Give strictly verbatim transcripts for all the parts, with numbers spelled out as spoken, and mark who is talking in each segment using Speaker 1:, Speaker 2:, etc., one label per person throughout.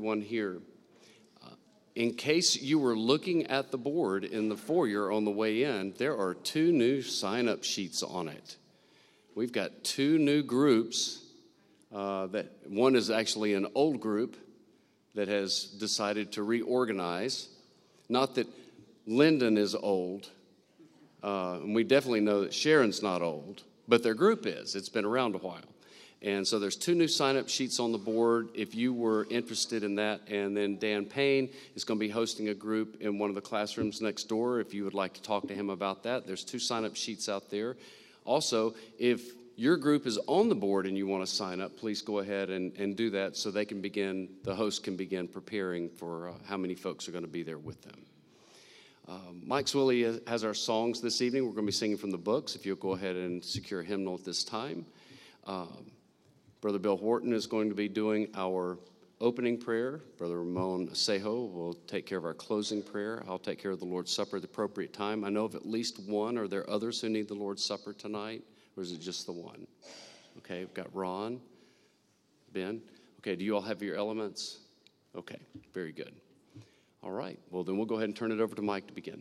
Speaker 1: everyone here. Uh, in case you were looking at the board in the foyer on the way in, there are two new sign-up sheets on it. We've got two new groups. Uh, that one is actually an old group that has decided to reorganize. Not that Lyndon is old, uh, and we definitely know that Sharon's not old, but their group is. It's been around a while. And so there's two new sign-up sheets on the board if you were interested in that. And then Dan Payne is going to be hosting a group in one of the classrooms next door if you would like to talk to him about that. There's two sign-up sheets out there. Also, if your group is on the board and you want to sign up, please go ahead and, and do that so they can begin, the host can begin preparing for uh, how many folks are going to be there with them. Um, Mike Swilly has our songs this evening. We're going to be singing from the books. If you'll go ahead and secure a hymnal at this time. Um, Brother Bill Horton is going to be doing our opening prayer. Brother Ramon Sejo will take care of our closing prayer. I'll take care of the Lord's Supper at the appropriate time. I know of at least one. Are there others who need the Lord's Supper tonight? Or is it just the one? Okay, we've got Ron, Ben. Okay, do you all have your elements? Okay, very good. All right, well, then we'll go ahead and turn it over to Mike to begin.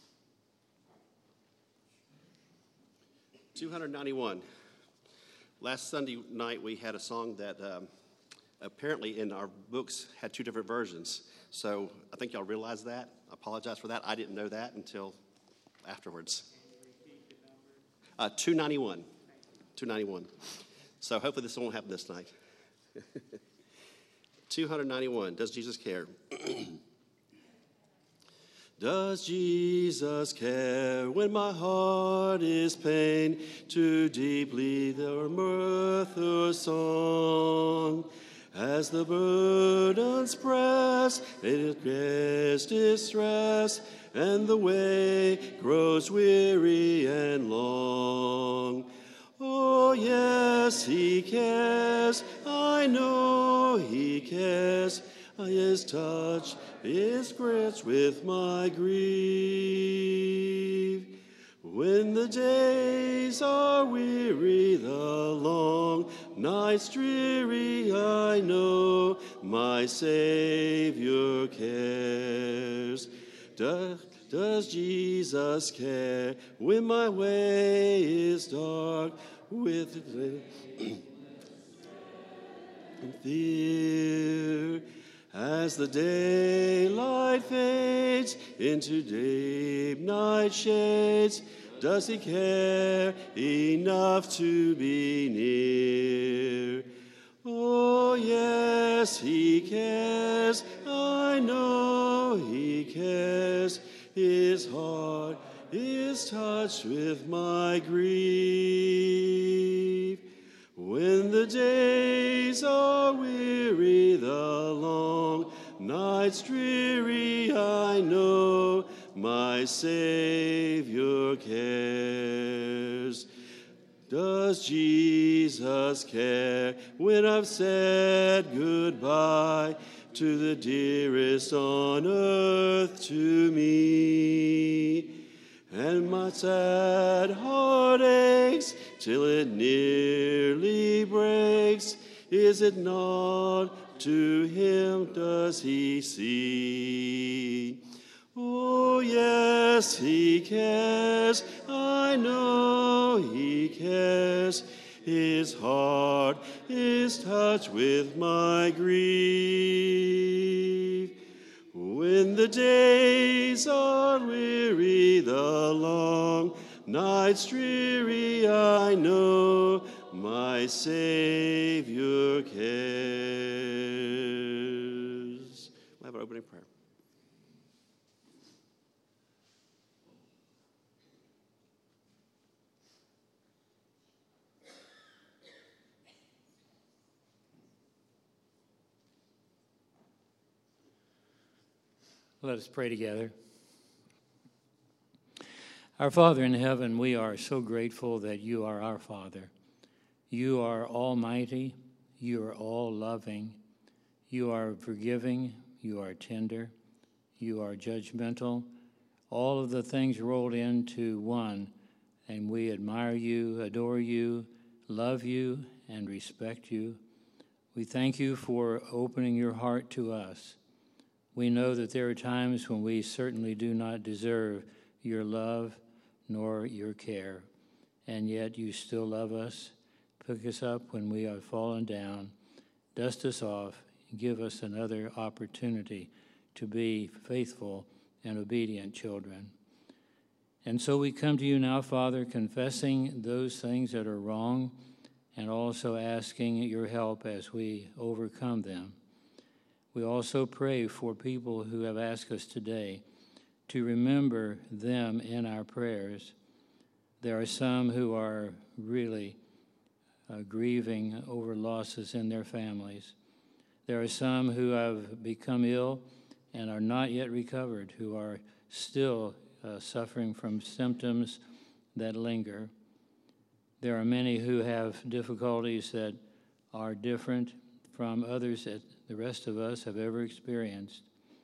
Speaker 2: two ninety-one. Last Sunday night, we had a song that um, apparently in our books had two different versions. So I think y'all realize that. I apologize for that. I didn't know that until afterwards. Uh, two ninety-one. two ninety-one. So hopefully this won't happen this night. two ninety-one. Does Jesus care? Does Jesus care when my heart is pained too deeply their mirth or song? As the burdens press, it gets distress, and the way grows weary and long. Oh, yes, he cares, I know he cares. His touch is gripped with my grief. When the days are weary, the long nights dreary, I know my Savior cares. Does, does Jesus care when my way is dark with fear? As the daylight fades into deep night shades, does he care enough to be near? Oh, yes, he cares. I know he cares. His heart is touched with my grief. When the days are weary, the long nights dreary, I know my Savior cares. Does Jesus care when I've said goodbye to the dearest on earth to me? And my sad heart aches till it nearly breaks. Is it not to him does he see? Oh, yes, he cares. I know he cares. His heart is touched with my grief. When the days are weary, the long nights dreary, I know my Savior cares. We'll have our opening prayer.
Speaker 3: Let us pray together. Our Father in heaven, we are so grateful that you are our Father. You are almighty. You are all loving. You are forgiving. You are tender. You are judgmental. All of the things rolled into one, and we admire you, adore you, love you, and respect you. We thank you for opening your heart to us. We know that there are times when we certainly do not deserve your love nor your care, and yet you still love us. Pick us up when we are fallen down, dust us off, and give us another opportunity to be faithful and obedient children. And so we come to you now, Father, confessing those things that are wrong and also asking your help as we overcome them. We also pray for people who have asked us today to remember them in our prayers. There are some who are really uh, grieving over losses in their families. There are some who have become ill and are not yet recovered, who are still uh, suffering from symptoms that linger. There are many who have difficulties that are different from others that the rest of us have ever experienced.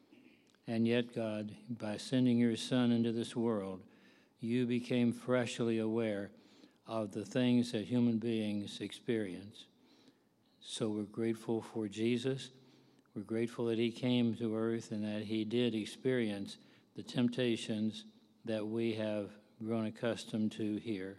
Speaker 3: And yet, God, by sending your Son into this world, you became freshly aware of the things that human beings experience. So we're grateful for Jesus. We're grateful that he came to earth and that he did experience the temptations that we have grown accustomed to here.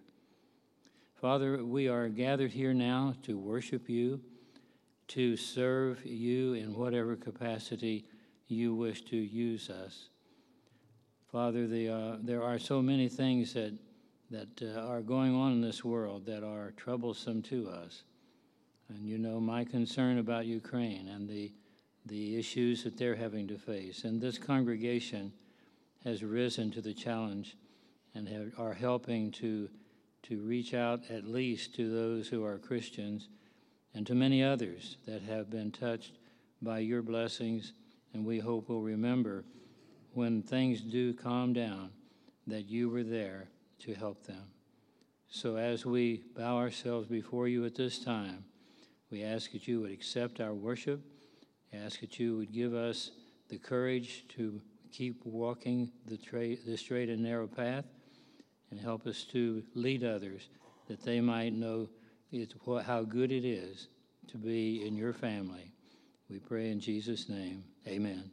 Speaker 3: Father, we are gathered here now to worship you, to serve you in whatever capacity you wish to use us. Father, the, uh, there are so many things that, that uh, are going on in this world that are troublesome to us. And you know my concern about Ukraine and the, the issues that they're having to face. And this congregation has risen to the challenge and have, are helping to to reach out at least to those who are Christians and to many others that have been touched by your blessings, and we hope will remember when things do calm down that you were there to help them. So as we bow ourselves before you at this time, we ask that you would accept our worship, ask that you would give us the courage to keep walking the, tra- the straight and narrow path, and help us to lead others that they might know it's what, how good it is to be in your family. We pray in Jesus' name. Amen.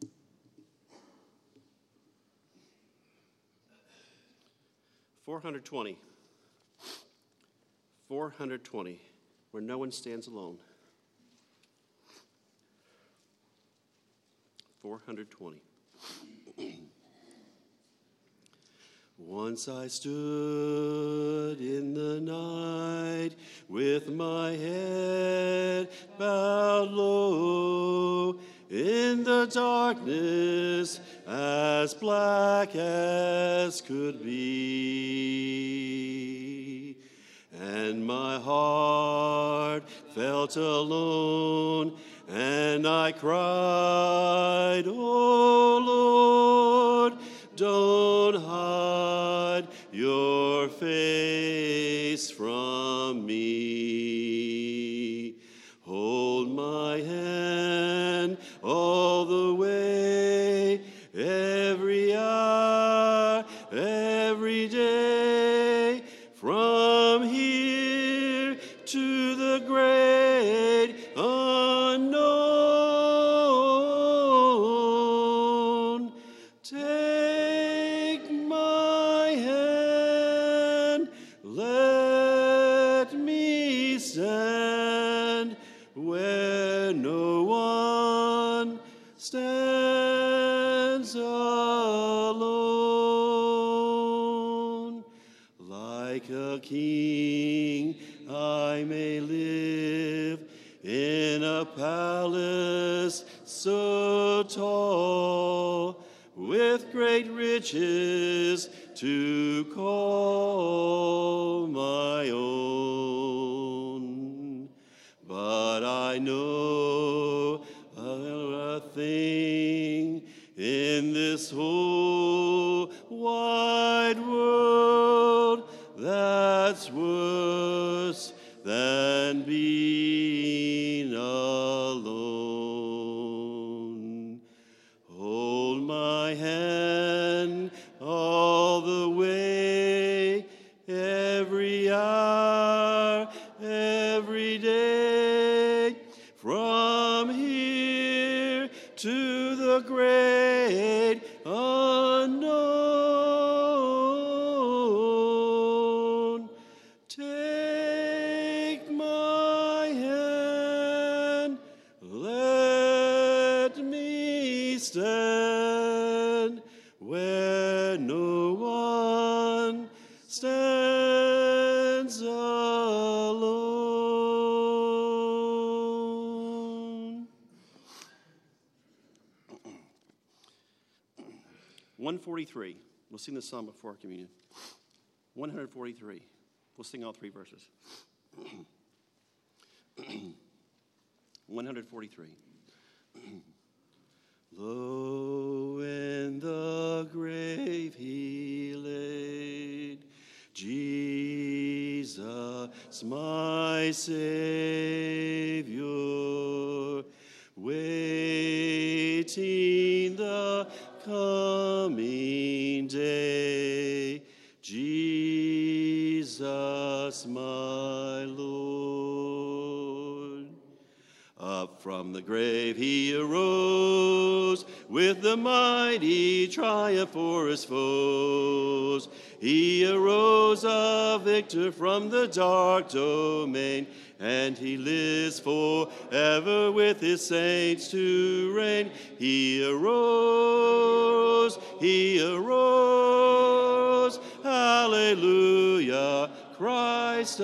Speaker 2: four hundred twenty. four hundred twenty, where no one stands alone. four hundred twenty. Once I stood in the night with my head bowed low in the darkness as black as could be, and my heart felt alone, and I cried, "Oh Lord, don't hide your face from me. Hold my hand all the way, every hour, every day, from here to the great unknown. Take my hand, let me stand where no one stands alone. Like a king, I may live in a palace so tall, with great riches to call my own. But I know a thing in this whole wide world that's worse than being alone. Hold my hand all the way, every hour, every day,
Speaker 4: to the great unknown. Take my hand, let me stand where no one stands alone. one forty-three. We'll sing this song before communion. one forty-three. We'll sing all three verses. one forty-three. Lo, in the grave he laid, Jesus, my Savior, waiting the coming day, Jesus, my Lord. Up from the grave he arose, with the mighty triumph for his foes. He arose a victor from the dark domain, and he lives forever with his saints to reign. He arose, he arose, hallelujah, Christ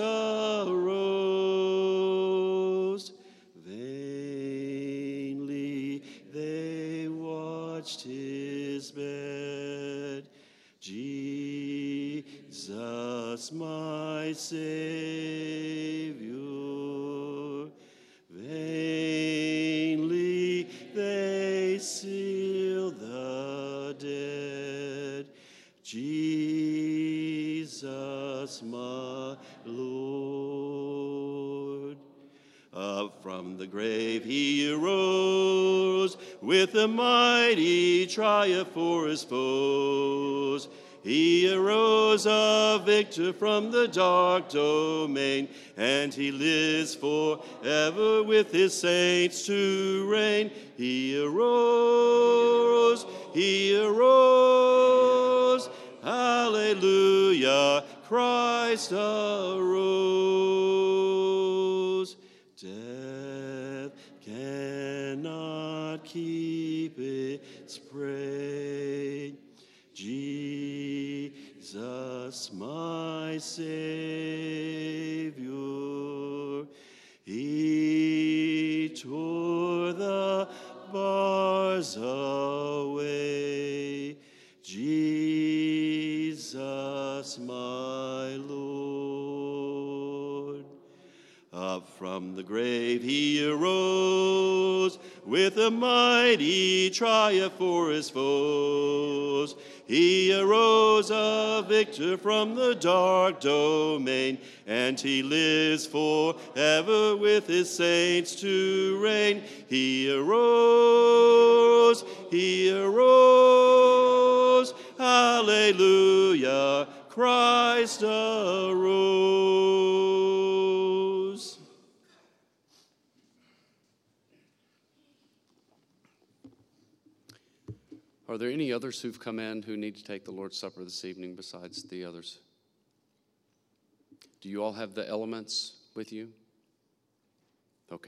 Speaker 4: arose. Vainly they watched his bed, Jesus, my Savior. Vainly they seal the dead, Jesus, my Lord. Up from the grave he arose, with a mighty triumph for his foes. He arose a victor from the dark domain, and he lives forever with his saints to reign. He arose, he arose, hallelujah, Christ arose. Death cannot keep its prey, Jesus, my Savior. He tore the bars away, Jesus, my Lord. Up from the grave he arose, with a mighty triumph for his foes. He arose a victor from the dark domain, and he lives forever with his saints to reign. He arose, he arose, hallelujah, Christ arose.
Speaker 1: Are there any others who've come in who need to take the Lord's Supper this evening besides the others? Do you all have the elements with you? Okay.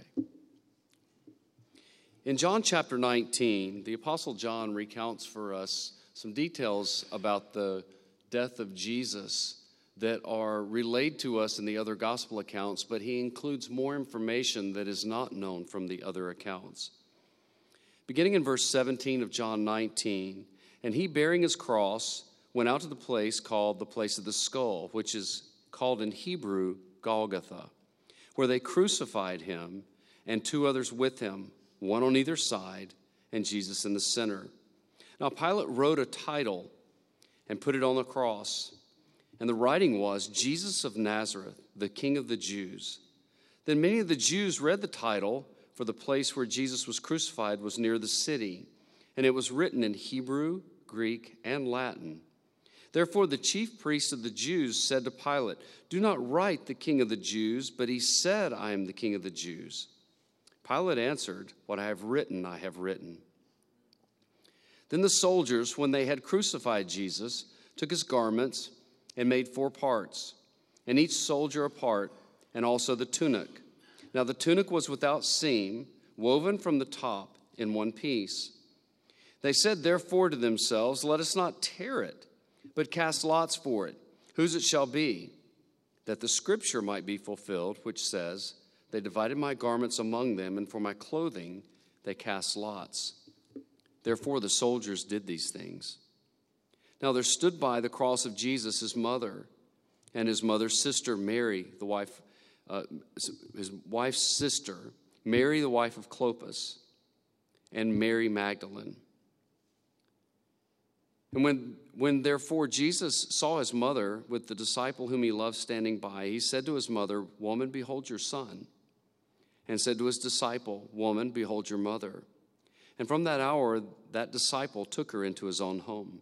Speaker 1: In John chapter nineteen, the Apostle John recounts for us some details about the death of Jesus that are relayed to us in the other gospel accounts, but he includes more information that is not known from the other accounts. Beginning in verse seventeen of John nineteen, and he, bearing his cross, went out to the place called the place of the skull, which is called in Hebrew Golgotha, where they crucified him and two others with him, one on either side, and Jesus in the center. Now Pilate wrote a title and put it on the cross, and the writing was, Jesus of Nazareth, the King of the Jews. Then many of the Jews read the title, for the place where Jesus was crucified was near the city, and it was written in Hebrew, Greek, and Latin. Therefore the chief priests of the Jews said to Pilate, "Do not write the King of the Jews," but he said, "I am the King of the Jews." Pilate answered, "What I have written, I have written." Then the soldiers, when they had crucified Jesus, took his garments and made four parts, and each soldier a part, and also the tunic. Now the tunic was without seam, woven from the top in one piece. They said therefore to themselves, let us not tear it, but cast lots for it, whose it shall be, that the scripture might be fulfilled, which says, they divided my garments among them, and for my clothing they cast lots. Therefore the soldiers did these things. Now there stood by the cross of Jesus his mother, and his mother's sister Mary, the wife, uh, his wife's sister, Mary the wife of Clopas, and Mary Magdalene. And when, when therefore Jesus saw his mother with the disciple whom he loved standing by, he said to his mother, Woman, behold your son. And said to his disciple, Woman, behold your mother. And from that hour, that disciple took her into his own home.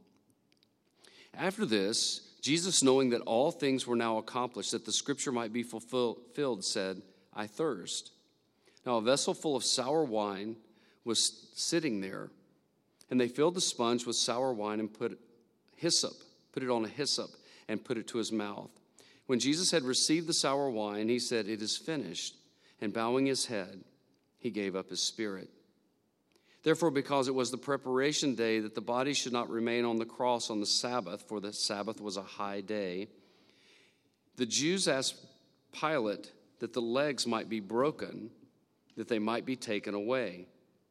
Speaker 1: After this, Jesus, knowing that all things were now accomplished, that the scripture might be fulfilled, said, I thirst. Now a vessel full of sour wine was sitting there, and they filled the sponge with sour wine and put hyssop, put it on a hyssop, and put it to his mouth. When Jesus had received the sour wine, he said, It is finished. And bowing his head, he gave up his spirit. Therefore, because it was the preparation day that the body should not remain on the cross on the Sabbath, for the Sabbath was a high day, the Jews asked Pilate that the legs might be broken, that they might be taken away.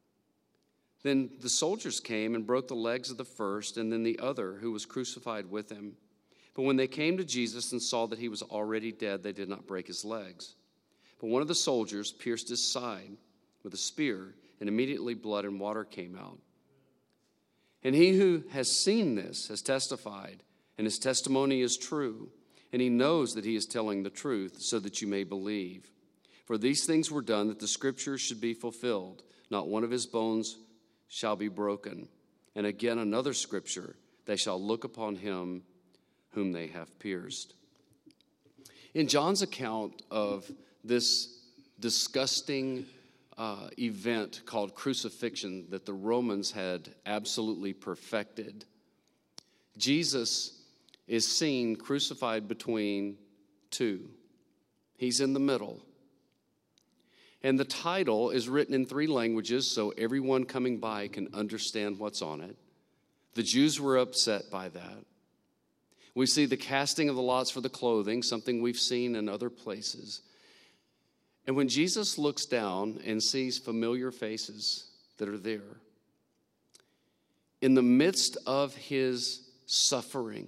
Speaker 1: Then the soldiers came and broke the legs of the first, and then the other who was crucified with him. But when they came to Jesus and saw that he was already dead, they did not break his legs. But one of the soldiers pierced his side with a spear, and immediately blood and water came out. And he who has seen this has testified, and his testimony is true, and he knows that he is telling the truth, so that you may believe. For these things were done that the scriptures should be fulfilled. Not one of his bones shall be broken. And again another scripture, they shall look upon him whom they have pierced. In John's account of this disgusting uh, event called crucifixion that the Romans had absolutely perfected, Jesus is seen crucified between two. He's in the middle. And the title is written in three languages so everyone coming by can understand what's on it. The Jews were upset by that. We see the casting of the lots for the clothing, something we've seen in other places. And when Jesus looks down and sees familiar faces that are there, in the midst of his suffering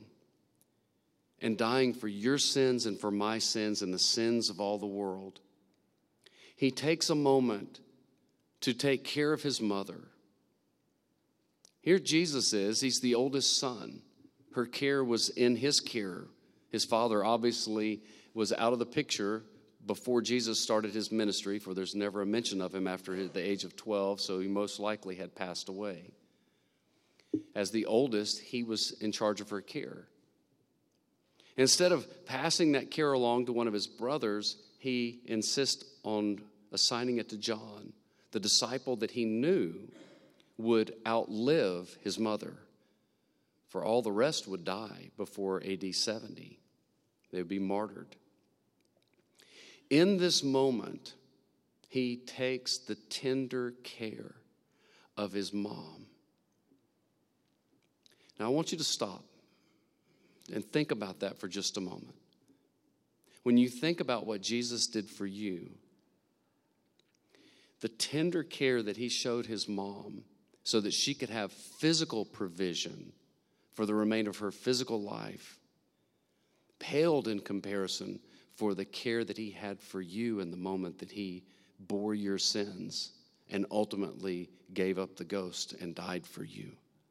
Speaker 1: and dying for your sins and for my sins and the sins of all the world, he takes a moment to take care of his mother. Here Jesus is. He's the oldest son. Her care was in his care. His father obviously was out of the picture before Jesus started his ministry, for there's never a mention of him after the age of twelve, so he most likely had passed away. As the oldest, he was in charge of her care. Instead of passing that care along to one of his brothers, he insists on assigning it to John, the disciple that he knew would outlive his mother. For all the rest would die before A D seventy. They would be martyred. In this moment, he takes the tender care of his mom. Now, I want you to stop and think about that for just a moment. When you think about what Jesus did for you, the tender care that he showed his mom so that she could have physical provision for the remainder of her physical life paled in comparison for the care that he had for you in the moment that he bore your sins and ultimately gave up the ghost and died for you.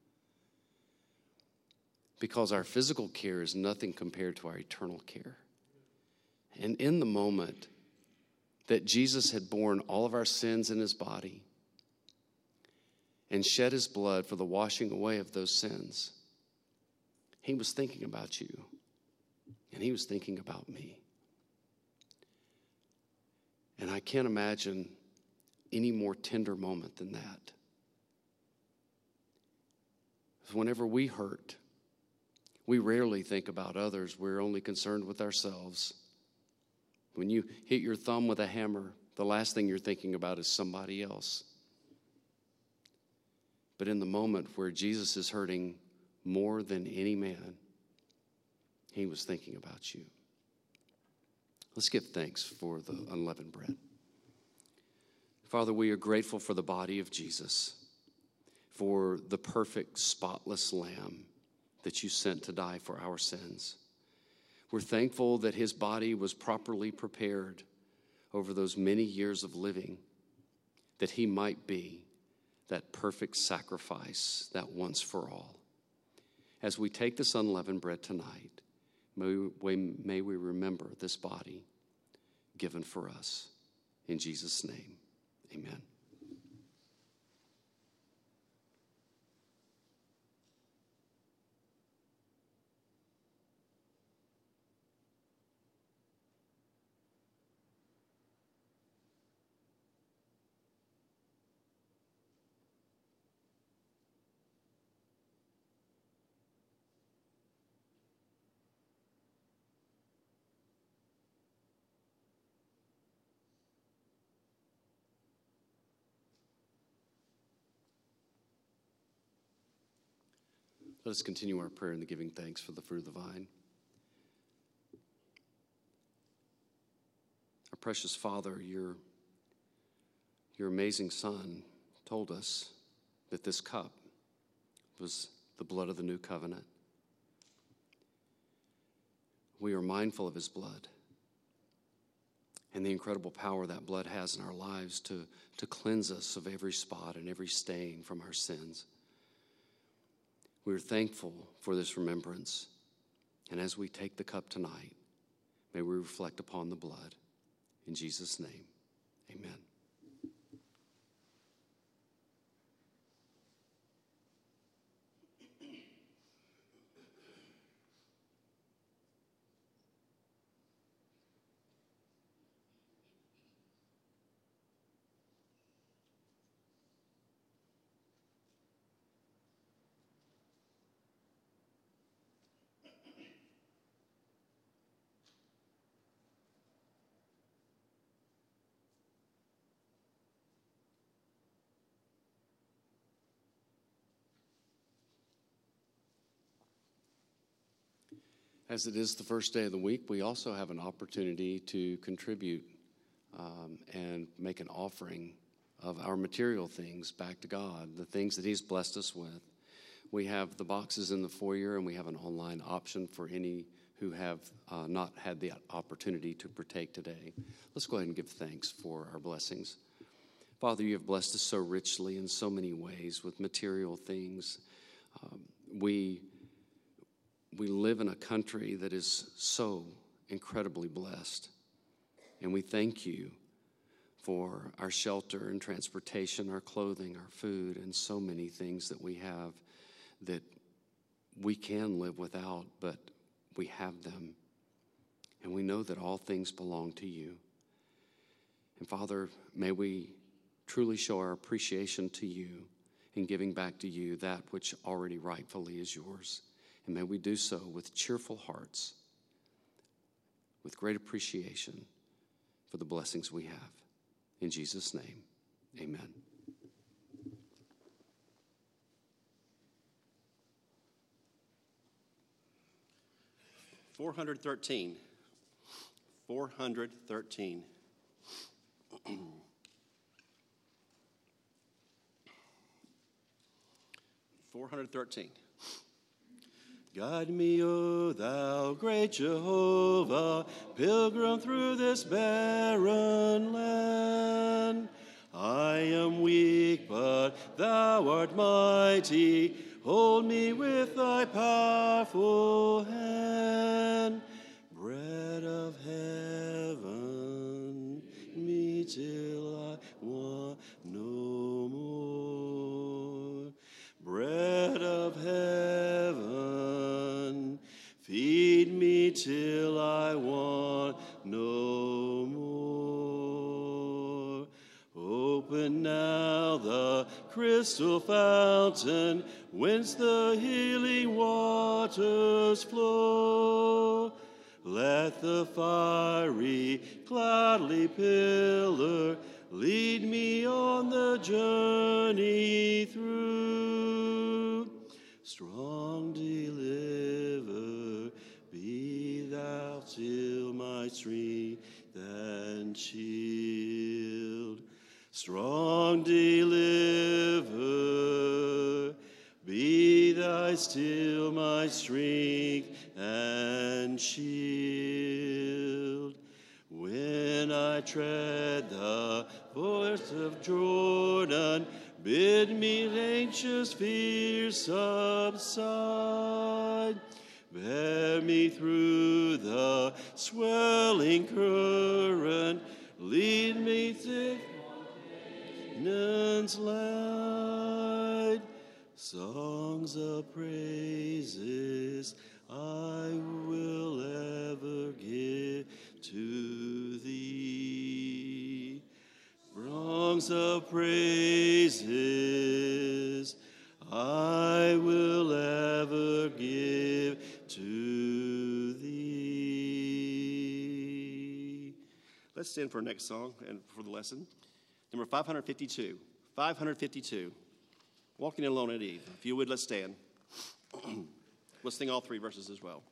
Speaker 1: Because our physical care is nothing compared to our eternal care. And in the moment that Jesus had borne all of our sins in his body and shed his blood for the washing away of those sins, he was thinking about you, and he was thinking about me. And I can't imagine any more tender moment than that. whenever we hurt, we rarely think about others. We're only concerned with ourselves. When you hit your thumb with a hammer, the last thing you're thinking about is somebody else. But in the moment where Jesus is hurting more than any man, he was thinking about you. Let's give thanks for the unleavened bread. Father, we are grateful for the body of Jesus, for the perfect, spotless Lamb that you sent to die for our sins. We're thankful that his body was properly prepared over those many years of living, that he might be that perfect sacrifice, that once for all. As we take this unleavened bread tonight, may we, may we remember this body given for us. In Jesus' name, amen. Let us continue our prayer in the giving thanks for the fruit of the vine. Our precious Father, your, your amazing Son told us that this cup was the blood of the new covenant. We are mindful of his blood and the incredible power that blood has in our lives to, to cleanse us of every spot and every stain from our sins. We are thankful for this remembrance. And as we take the cup tonight, may we reflect upon the blood. In Jesus' name, amen. As it is the first day of the week, we also have an opportunity to contribute um, and make an offering of our material things back to God, the things that he's blessed us with. We have the boxes in the foyer, and we have an online option for any who have uh, not had the opportunity to partake today. Let's go ahead and give thanks for our blessings. Father, you have blessed us so richly in so many ways with material things. Um, we... We live in a country that is so incredibly blessed, and we thank you for our shelter and transportation, our clothing, our food, and so many things that we have that we can live without, but we have them, and we know that all things belong to you. And Father, may we truly show our appreciation to you in giving back to you that which already rightfully is yours. And may we do so with cheerful hearts, with great appreciation for the blessings we have. In Jesus' name, amen.
Speaker 4: four hundred thirteen. four hundred thirteen. four hundred thirteen. Guide me, O thou great Jehovah, pilgrim through this barren land. I am weak, but thou art mighty. Hold me with thy powerful hand. Bread of heaven, me till I want no more. Bread of heaven, feed me till I want no more. Open now the the crystal fountain, whence the healing waters flow. Let the fiery, cloudly pillar lead me on the journey through. Strong deliverer, be thou till my strength and shield. Strong deliverer, be thy still my strength and shield. When I tread the forest of Jordan, bid me anxious fears subside. Bear me through the swelling current, lead me to Canaan's light. Songs of praises I will ever give to thee. Songs of praises I will ever give to thee.
Speaker 2: Let's stand for our next song and for the lesson. Number five hundred fifty-two. five hundred fifty-two. Walking Alone at Eve. If you would, let's stand. Let's sing all three verses as well.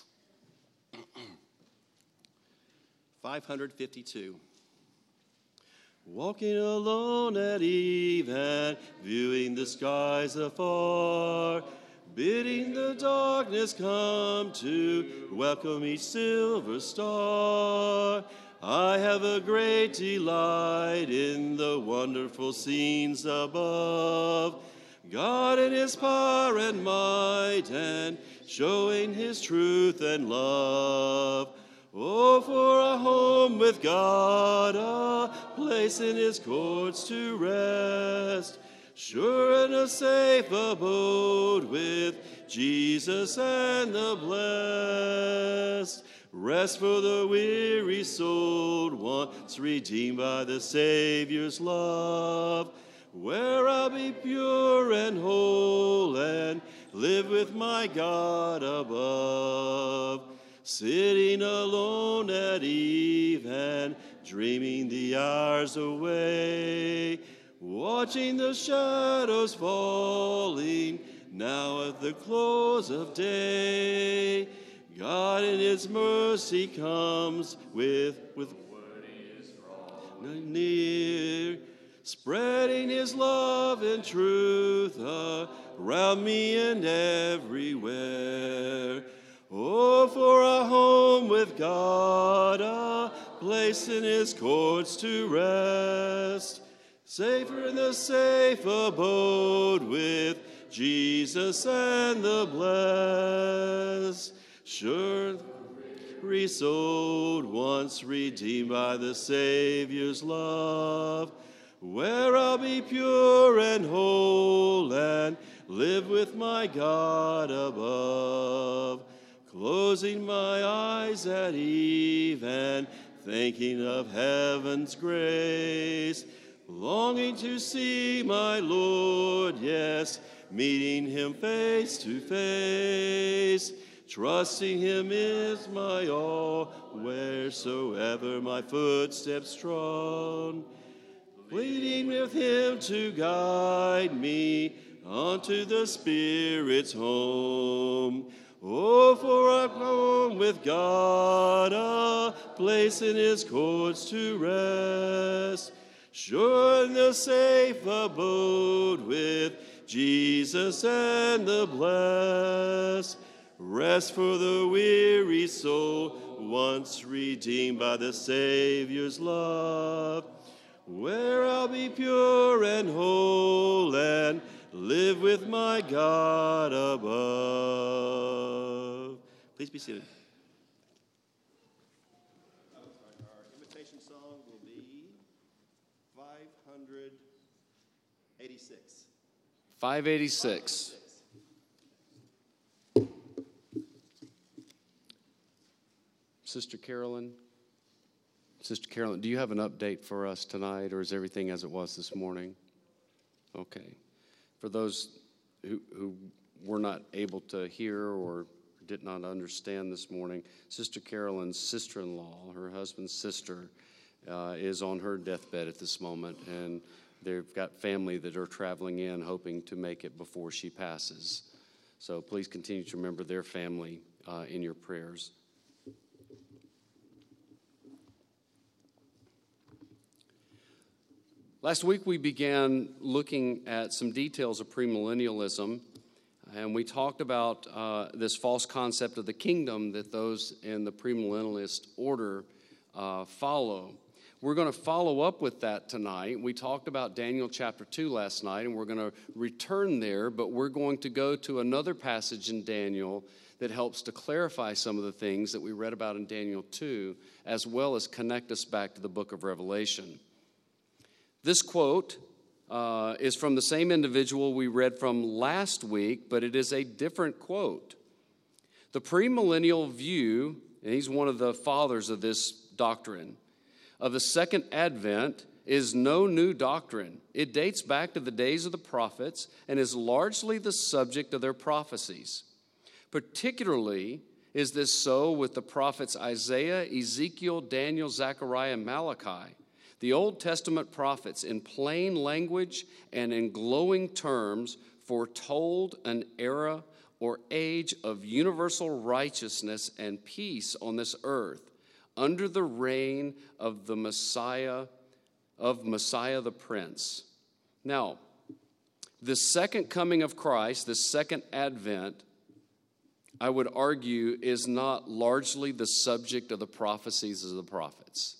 Speaker 2: five hundred fifty-two. Walking alone at eve and viewing the skies afar, bidding the darkness come to welcome each silver star. I have a great delight in the wonderful scenes above, God in his power and might and showing his truth and love. Oh, for a home with God, a place in his courts to rest, sure and a safe abode with Jesus and the blessed. Rest for the weary soul, once redeemed by the Savior's love, where I'll be pure and whole and live with my God above. Sitting alone at eve and dreaming the hours away, watching the shadows falling now at the close of day. God in his mercy comes with, with near, spreading his love and truth around me and everywhere. Oh, for a home with God, a place in his courts to rest, safer in the safe abode with Jesus and the blessed. Sure, resold, once redeemed by the Savior's love, where I'll be pure and whole and live with my God above. Closing my eyes at eve and thinking of heaven's grace, longing to see my Lord, yes, meeting him face to face. Trusting him is my all, wheresoever my footsteps trod. Pleading with him to guide me unto the Spirit's home. Oh, for a home with God, a place in his courts to rest, sure in the safe abode with Jesus and the blessed. Rest for the weary soul, once redeemed by the Savior's love, where I'll be pure and whole and live with my God above. Please be seated. Our invitation song will be five hundred eighty-six.
Speaker 1: five eighty-six. Sister Carolyn, Sister Carolyn, do you have an update for us tonight, or is everything as it was this morning? Okay. For those who, who were not able to hear or did not understand this morning, Sister Carolyn's sister-in-law, her husband's sister, uh, is on her deathbed at this moment, and they've got family that are traveling in hoping to make it before she passes. So please continue to remember their family uh, in your prayers. Last week we began looking at some details of premillennialism, and we talked about uh, this false concept of the kingdom that those in the premillennialist order uh, follow. We're going to follow up with that tonight. We talked about Daniel chapter two last night, and we're going to return there, but we're going to go to another passage in Daniel that helps to clarify some of the things that we read about in Daniel two, as well as connect us back to the book of Revelation. This quote uh, is from the same individual we read from last week, but it is a different quote. The premillennial view, and he's one of the fathers of this doctrine, of the second advent is no new doctrine. It dates back to the days of the prophets and is largely the subject of their prophecies. Particularly is this so with the prophets Isaiah, Ezekiel, Daniel, Zechariah, and Malachi. The Old Testament prophets, in plain language and in glowing terms, foretold an era or age of universal righteousness and peace on this earth under the reign of the Messiah, of Messiah the Prince. Now, the second coming of Christ, the second advent, I would argue, is not largely the subject of the prophecies of the prophets.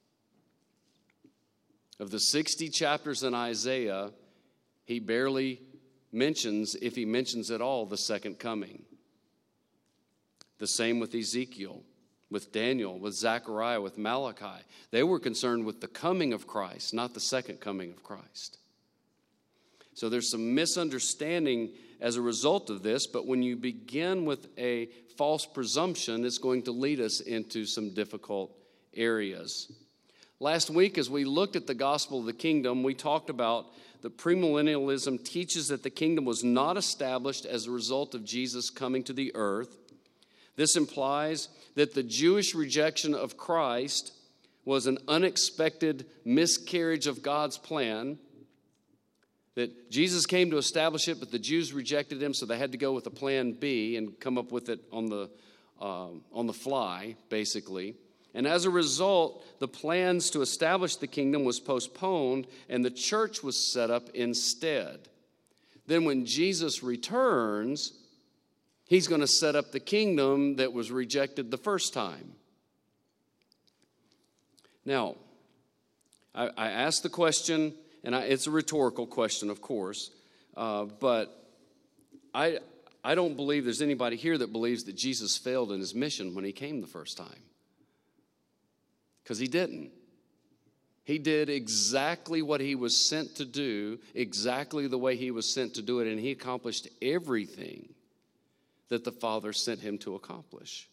Speaker 1: Of the sixty chapters in Isaiah, he barely mentions, if he mentions at all, the second coming. The same with Ezekiel, with Daniel, with Zechariah, with Malachi. They were concerned with the coming of Christ, not the second coming of Christ. So there's some misunderstanding as a result of this, but when you begin with a false presumption, it's going to lead us into some difficult areas. Last week, as we looked at the gospel of the kingdom, we talked about that premillennialism teaches that the kingdom was not established as a result of Jesus coming to the earth. This implies that the Jewish rejection of Christ was an unexpected miscarriage of God's plan, that Jesus came to establish it, but the Jews rejected him, so they had to go with a plan B and come up with it on the, uh, on the fly, basically. And as a result, the plans to establish the kingdom was postponed and the church was set up instead. Then when Jesus returns, he's going to set up the kingdom that was rejected the first time. Now, I, I asked the question, and I, it's a rhetorical question, of course, uh, but I, I don't believe there's anybody here that believes that Jesus failed in his mission when he came the first time. Because he didn't. He did exactly what he was sent to do, exactly the way he was sent to do it, and he accomplished everything that the Father sent him to accomplish.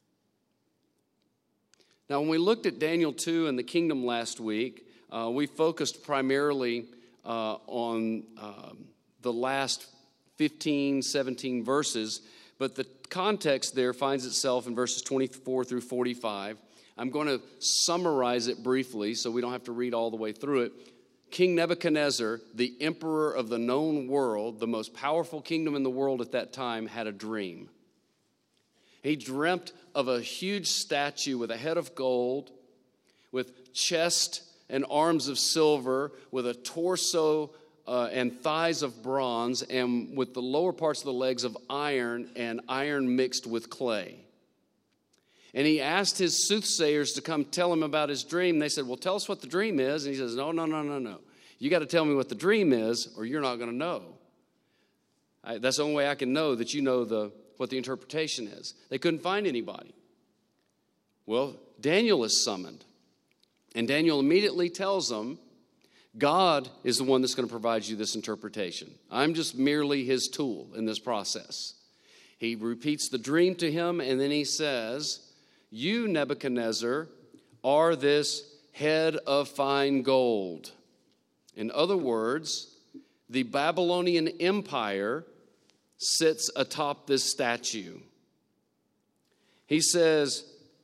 Speaker 1: Now, when we looked at Daniel two and the kingdom last week, uh, we focused primarily uh, on um, the last fifteen, seventeen verses, but the context there finds itself in verses twenty-four through forty-five. I'm going to summarize it briefly so we don't have to read all the way through it. King Nebuchadnezzar, the emperor of the known world, the most powerful kingdom in the world at that time, had a dream. He dreamt of a huge statue with a head of gold, with chest and arms of silver, with a torso uh, and thighs of bronze, and with the lower parts of the legs of iron, and iron mixed with clay. And he asked his soothsayers to come tell him about his dream. They said, well, tell us what the dream is. And he says, no, no, no, no, no. You got to tell me what the dream is, or you're not going to know. I, that's the only way I can know that you know the what the interpretation is. They couldn't find anybody. Well, Daniel is summoned. And Daniel immediately tells them, God is the one that's going to provide you this interpretation. I'm just merely his tool in this process. He repeats the dream to him, and then he says, you, Nebuchadnezzar, are this head of fine gold. In other words, the Babylonian Empire sits atop this statue. He says,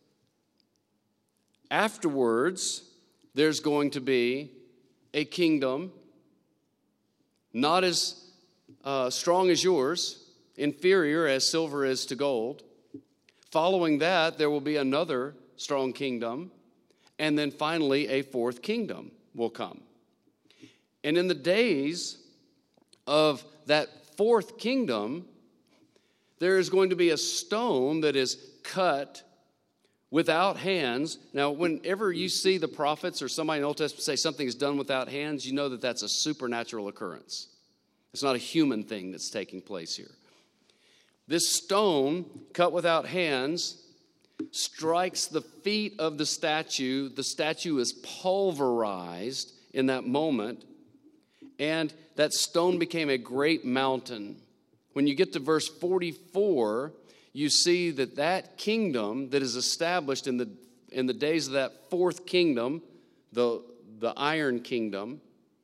Speaker 1: afterwards, there's going to be a kingdom not as uh, strong as yours, inferior as silver is to gold. Following that, there will be another strong kingdom, and then finally a fourth kingdom will come. And in the days of that fourth kingdom, there is going to be a stone that is cut without hands. Now, whenever you see the prophets or somebody in the Old Testament say something is done without hands, you know that that's a supernatural occurrence. It's not a human thing that's taking place here. This stone, cut without hands, strikes the feet of the statue. The statue is pulverized in that moment, and that stone became a great mountain. When you get to verse forty-four, you see that that kingdom that is established in the in the days of that fourth kingdom, the, the Iron Kingdom,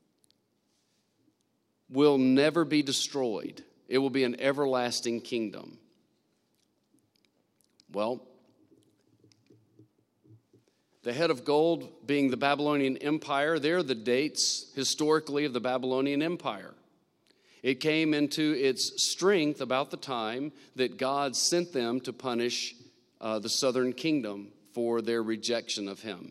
Speaker 1: will never be destroyed. It will be an everlasting kingdom. Well, the head of gold being the Babylonian Empire, they're the dates historically of the Babylonian Empire. It came into its strength about the time that God sent them to punish uh, the southern kingdom for their rejection of him.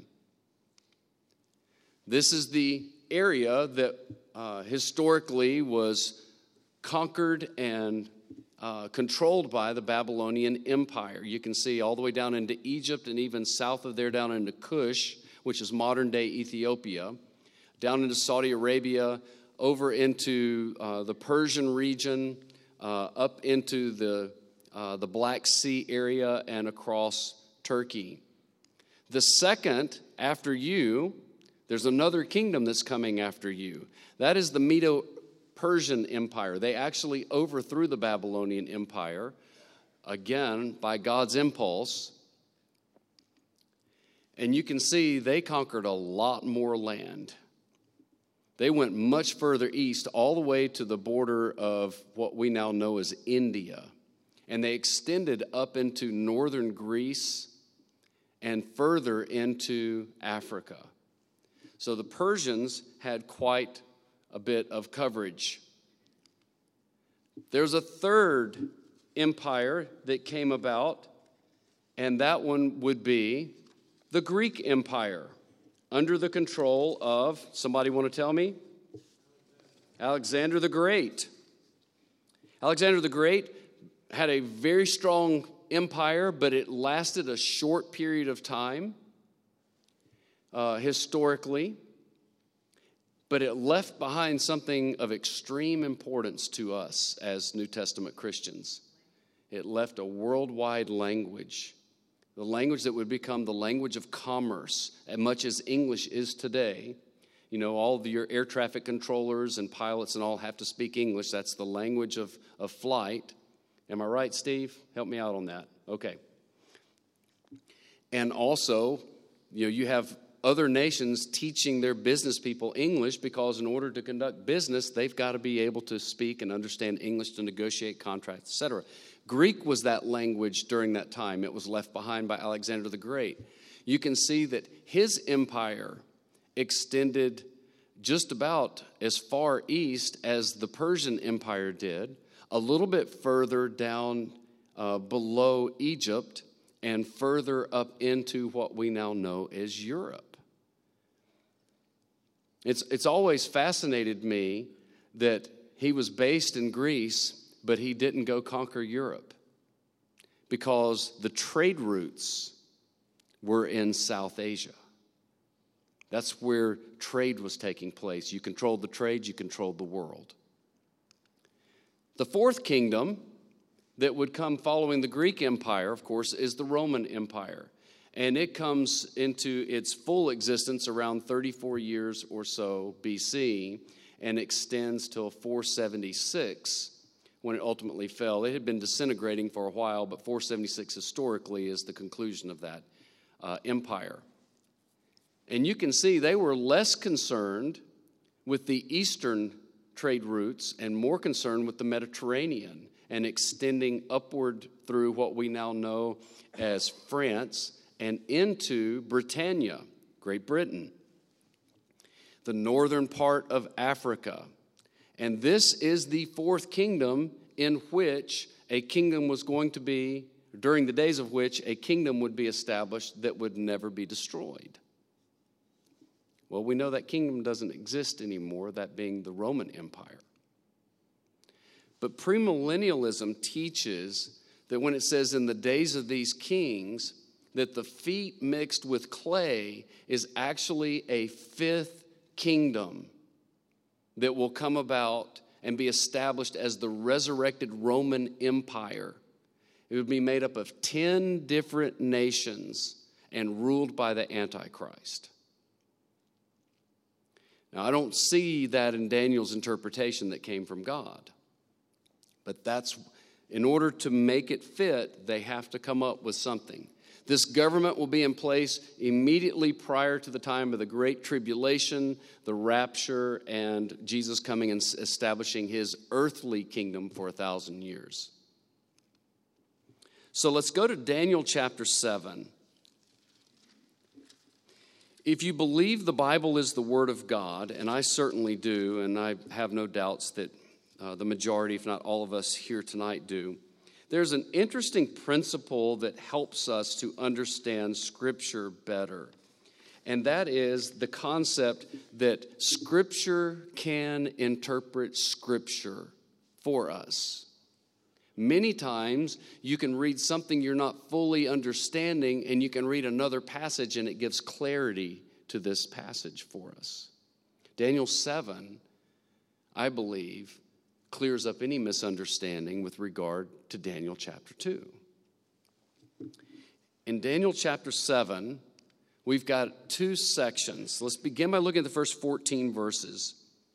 Speaker 1: This is the area that uh, historically was conquered and uh, controlled by the Babylonian Empire. You can see all the way down into Egypt and even south of there down into Cush, which is modern-day Ethiopia, down into Saudi Arabia, over into uh, the Persian region, uh, up into the, uh, the Black Sea area, and across Turkey. The second, after you, there's another kingdom that's coming after you. That is the Medo-Persian Empire. They actually overthrew the Babylonian Empire, again, by God's impulse. And you can see they conquered a lot more land. They went much further east, all the way to the border of what we now know as India. And they extended up into northern Greece and further into Africa. So the Persians had quite a bit of coverage. There's a third empire that came about, and that one would be the Greek Empire, under the control of, somebody want to tell me? Alexander the Great. Alexander the Great had a very strong empire, but it lasted a short period of time, uh, historically. But it left behind something of extreme importance to us as New Testament Christians. It left a worldwide language. The language that would become the language of commerce, as much as English is today. You know, all of your air traffic controllers and pilots and all have to speak English. That's the language of, of flight. Am I right, Steve? Help me out on that. Okay. And also, you know, you have other nations teaching their business people English because in order to conduct business, they've got to be able to speak and understand English to negotiate contracts, et cetera. Greek was that language during that time. It was left behind by Alexander the Great. You can see that his empire extended just about as far east as the Persian Empire did, a little bit further down uh, below Egypt, and further up into what we now know as Europe. It's, it's always fascinated me that he was based in Greece, but he didn't go conquer Europe because the trade routes were in South Asia. That's where trade was taking place. You controlled the trade, you controlled the world. The fourth kingdom that would come following the Greek Empire, of course, is the Roman Empire. And it comes into its full existence around thirty-four years or so B C and extends till four seventy-six when it ultimately fell. It had been disintegrating for a while, but four seventy-six historically is the conclusion of that uh, empire. And you can see they were less concerned with the eastern trade routes and more concerned with the Mediterranean and extending upward through what we now know as France and into Britannia, Great Britain, the northern part of Africa. And this is the fourth kingdom in which a kingdom was going to be, during the days of which a kingdom would be established that would never be destroyed. Well, we know that kingdom doesn't exist anymore, that being the Roman Empire. But premillennialism teaches that when it says in the days of these kings, that the feet mixed with clay is actually a fifth kingdom that will come about and be established as the resurrected Roman Empire. It would be made up of ten different nations and ruled by the Antichrist. Now, I don't see that in Daniel's interpretation that came from God. But that's, in order to make it fit, they have to come up with something. This government will be in place immediately prior to the time of the Great Tribulation, the rapture, and Jesus coming and establishing his earthly kingdom for a thousand years. So let's go to Daniel chapter seven. If you believe the Bible is the Word of God, and I certainly do, and I have no doubts that uh, the majority, if not all of us here tonight do, there's an interesting principle that helps us to understand Scripture better. And that is the concept that Scripture can interpret Scripture for us. Many times you can read something you're not fully understanding, and you can read another passage and it gives clarity to this passage for us. Daniel seven, I believe, clears up any misunderstanding with regard to Daniel chapter two. In Daniel chapter seven, we've got two sections. Let's begin by looking at the first fourteen verses.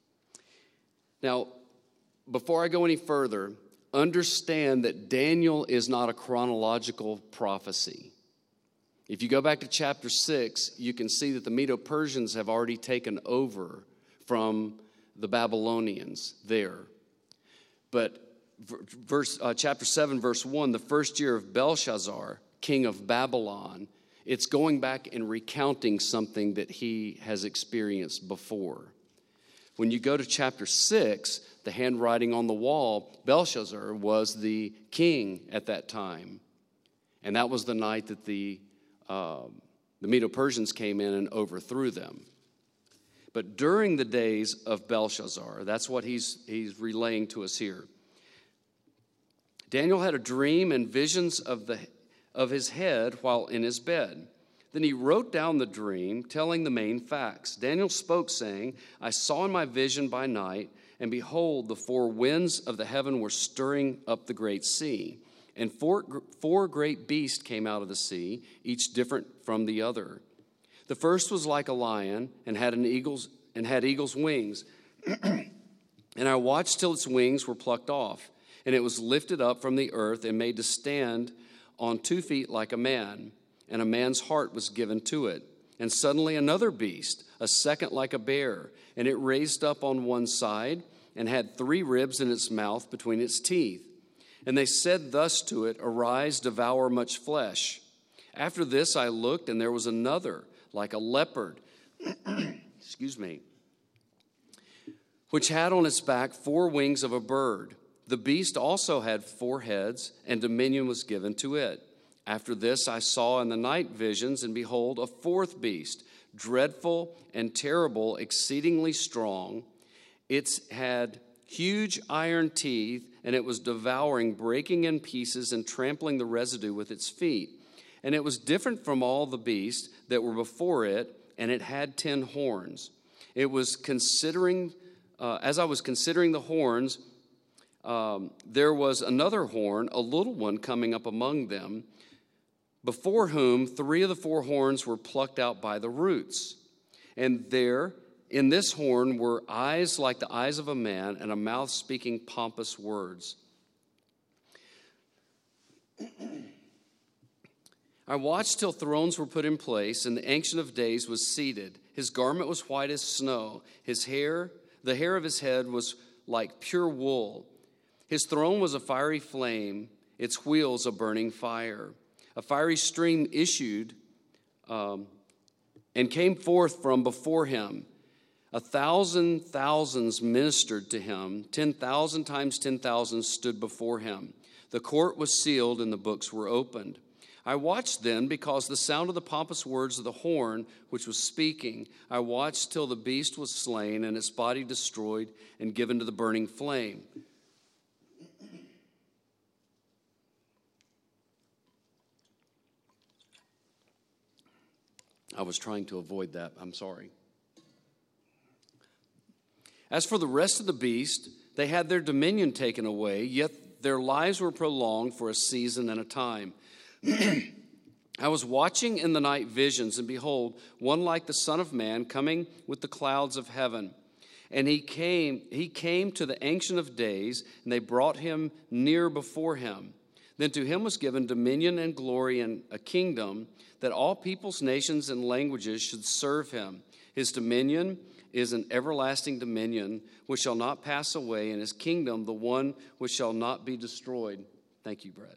Speaker 1: Now, before I go any further, understand that Daniel is not a chronological prophecy. If you go back to chapter six, you can see that the Medo-Persians have already taken over from the Babylonians there. But verse, uh, chapter seven, verse one, the first year of Belshazzar, king of Babylon, it's going back and recounting something that he has experienced before. When you go to chapter six, the handwriting on the wall, Belshazzar was the king at that time. And that was the night that the, uh, the Medo-Persians came in and overthrew them. But during the days of Belshazzar, that's what he's, he's relaying to us here. Daniel had a dream and visions of, the, of his head while in his bed. Then he wrote down the dream, telling the main facts. Daniel spoke, saying, I saw in my vision by night, and behold, the four winds of the heaven were stirring up the great sea. And four, four great beasts came out of the sea, each different from the other. The first was like a lion and had an eagle's and had eagle's wings. And I watched till its wings were plucked off, and it was lifted up from the earth and made to stand on two feet like a man, and a man's heart was given to it. And suddenly another beast, a second like a bear, and it raised up on one side and had three ribs in its mouth between its teeth. And they said thus to it, Arise, devour much flesh. After this I looked, and there was another, like a leopard, excuse me, which had on its back four wings of a bird. The beast also had four heads, and dominion was given to it. After this I saw in the night visions, and behold, a fourth beast, dreadful and terrible, exceedingly strong. It had huge iron teeth, and it was devouring, breaking in pieces, and trampling the residue with its feet. And it was different from all the beasts that were before it, and it had ten horns. It was considering, uh, as I was considering the horns, um, there was another horn, a little one, coming up among them, before whom three of the four horns were plucked out by the roots. And there, in this horn, were eyes like the eyes of a man, and a mouth speaking pompous words. I watched till thrones were put in place, and the Ancient of Days was seated. His garment was white as snow. His hair, the hair of his head was like pure wool. His throne was a fiery flame, its wheels a burning fire. A fiery stream issued um, and came forth from before him. A thousand thousands ministered to him. Ten thousand times ten thousand stood before him. The court was sealed and the books were opened. I watched then because the sound of the pompous words of the horn which was speaking. I watched till the beast was slain and its body destroyed and given to the burning flame. I was trying to avoid that. I'm sorry. As for the rest of the beast, they had their dominion taken away, yet their lives were prolonged for a season and a time. I was watching in the night visions, and behold, one like the Son of Man coming with the clouds of heaven. And he came, he came to the Ancient of Days, and they brought him near before him. Then to him was given dominion and glory and a kingdom, that all peoples, nations, and languages should serve him. His dominion is an everlasting dominion which shall not pass away, and his kingdom the one which shall not be destroyed. Thank you, Brad.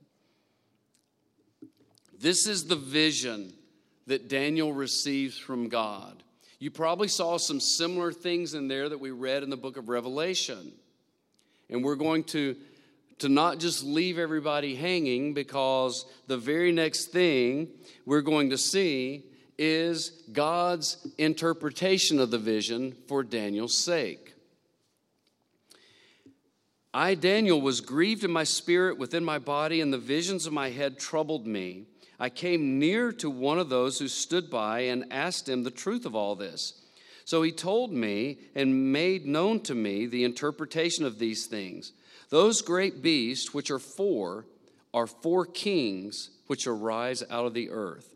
Speaker 1: This is the vision that Daniel receives from God. You probably saw some similar things in there that we read in the book of Revelation. And we're going to, to not just leave everybody hanging, because the very next thing we're going to see is God's interpretation of the vision for Daniel's sake. I, Daniel, was grieved in my spirit within my body, and the visions of my head troubled me. I came near to one of those who stood by and asked him the truth of all this. So he told me and made known to me the interpretation of these things. Those great beasts, which are four, are four kings which arise out of the earth.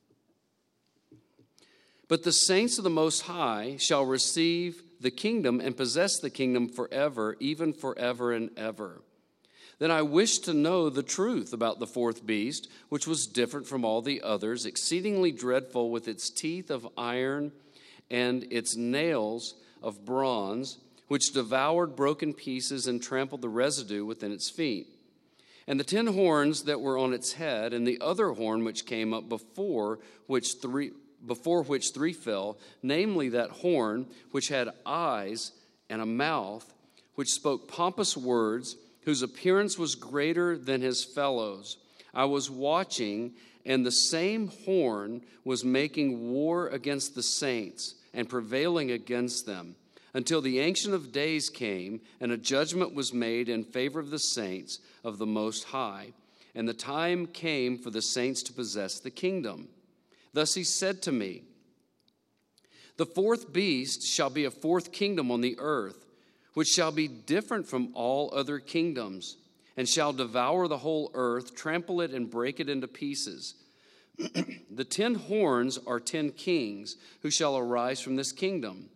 Speaker 1: But the saints of the Most High shall receive the kingdom and possess the kingdom forever, even forever and ever. Then I wished to know the truth about the fourth beast, which was different from all the others, exceedingly dreadful, with its teeth of iron and its nails of bronze, which devoured broken pieces and trampled the residue within its feet. And the ten horns that were on its head, and the other horn which came up before which three before which three fell, namely that horn which had eyes and a mouth, which spoke pompous words, whose appearance was greater than his fellows. I was watching, and the same horn was making war against the saints and prevailing against them, until the Ancient of Days came, and a judgment was made in favor of the saints of the Most High. And the time came for the saints to possess the kingdom. Thus he said to me, the fourth beast shall be a fourth kingdom on the earth, which shall be different from all other kingdoms, and shall devour the whole earth, trample it, and break it into pieces. The ten horns are ten kings who shall arise from this kingdom.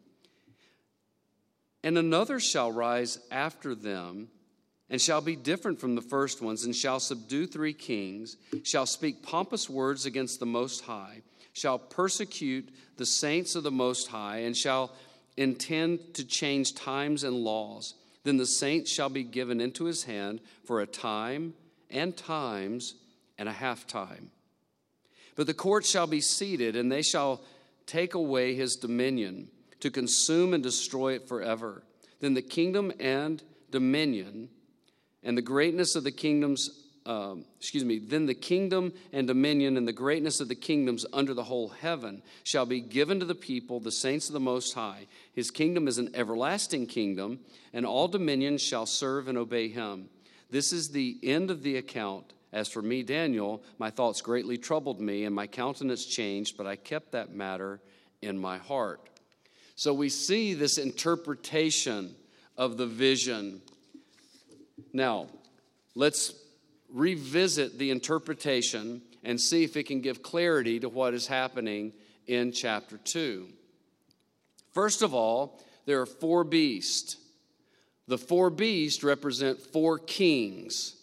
Speaker 1: And another shall rise after them, and shall be different from the first ones, and shall subdue three kings, shall speak pompous words against the Most High, shall persecute the saints of the Most High, and shall intend to change times and laws. Then the saints shall be given into his hand for a time and times and a half time. But the court shall be seated, and they shall take away his dominion, to consume and destroy it forever. Then the kingdom and dominion and the greatness of the kingdoms, um, excuse me, then the kingdom and dominion and the greatness of the kingdoms under the whole heaven shall be given to the people, the saints of the Most High. His kingdom is an everlasting kingdom, and all dominions shall serve and obey him. This is the end of the account. As for me, Daniel, my thoughts greatly troubled me, and my countenance changed, but I kept that matter in my heart. So we see this interpretation of the vision. Now, let's revisit the interpretation and see if it can give clarity to what is happening in chapter two. First of all, there are four beasts. The four beasts represent four kings,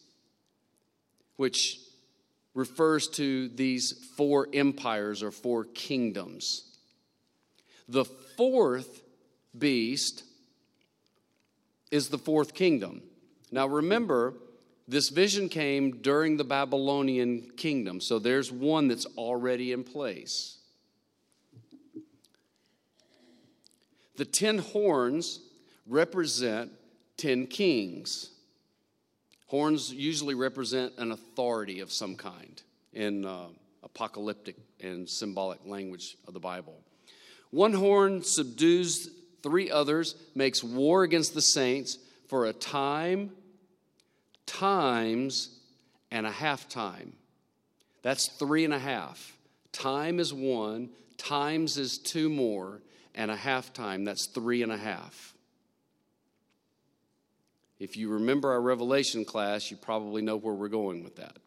Speaker 1: which refers to these four empires or four kingdoms. The fourth beast is the fourth kingdom. Now remember, this vision came during the Babylonian kingdom, so there's one that's already in place. The ten horns represent ten kings. Horns usually represent an authority of some kind in uh, apocalyptic and symbolic language of the Bible. One horn subdues three others, makes war against the saints for a time, times, and a half time. That's three and a half. Time is one, times is two more, and a half time, that's three and a half. If you remember our Revelation class, you probably know where we're going with that.